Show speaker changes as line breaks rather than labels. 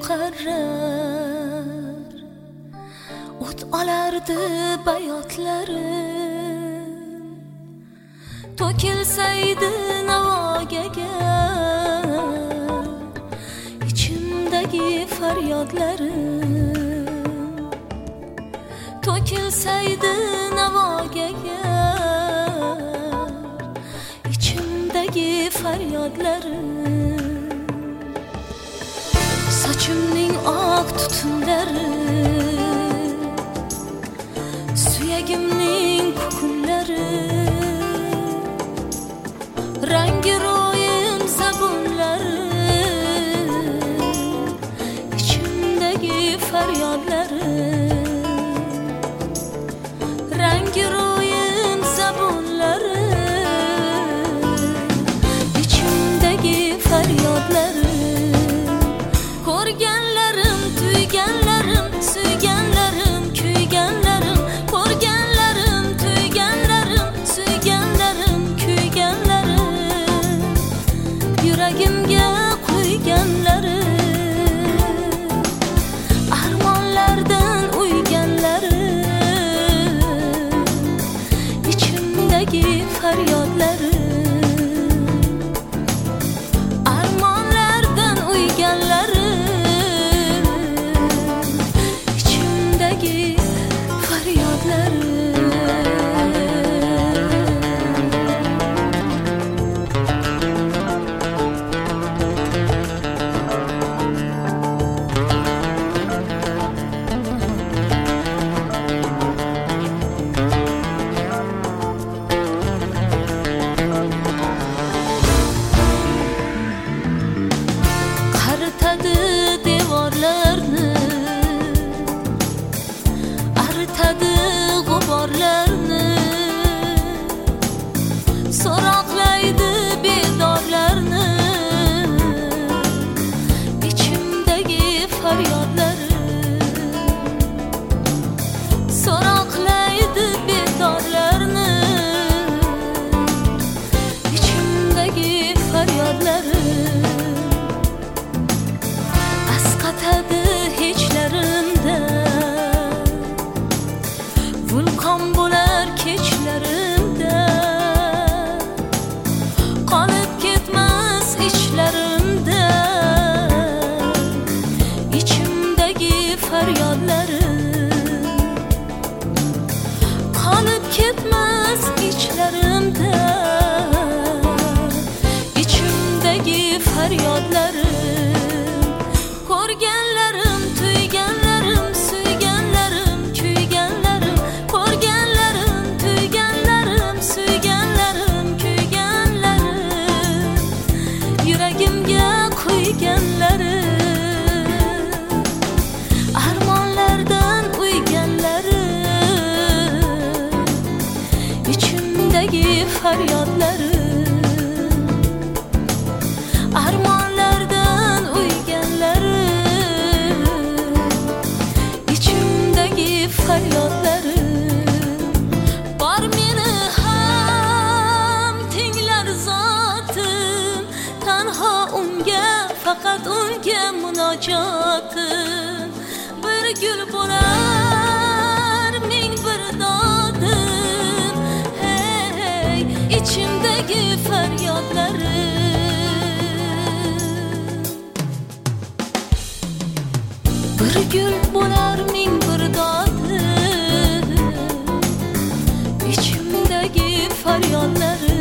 muqarrar o't olardi bayotlarim to'kilsaydi navogaga ichimdagi faryodlarim to'kilsaydi navogaga ichimdagi faryodlarim sochimning oq tutunlari suyagimning kukunlari rangi ro'yim zabunlari ichimdagi faryodlari rangi ro'yim zabunlari ichimdagi faryodlari ko'rganlarim tuyganlarim suyganlarim kuyganlarim ko'rganlarim tuyganlarim suyganlarim kuyganlarim yuragimga qo'yganlarim armonlardan uyganlarim ichimdagi faryodlarim armonlardan uyganlarim so'roqlaydi bedorlarni ichimdagi faryodlarim so'roqlaydi bedorlarni ichimdagi faryodlarim asqatadi hechlarimda vulqon bo'lar kechlarimda qolib ketmas ichlarimda ichimdagi faryodlarim qolib ketmas ichlarimda ichimdagi faryodlarim ko'rganlarim tuyganlarim suyganlarim kuyganlarim ko'rganlarim tuyganlarim suyganlarim kuyganlarim yuragimga qo'yganlarim armonlardan uyganlarim ichimdagi faryodlarim armonlardan uyganlarim ichimdagi faryodlarim bor meni ham tinglar zotim tanho unga faqat unga munojotim bir gul bo'lar ming bir dodim hey ichimdagi faryodlarim bir gul bo'lar ming bir dodim ichimdagi faryodlarim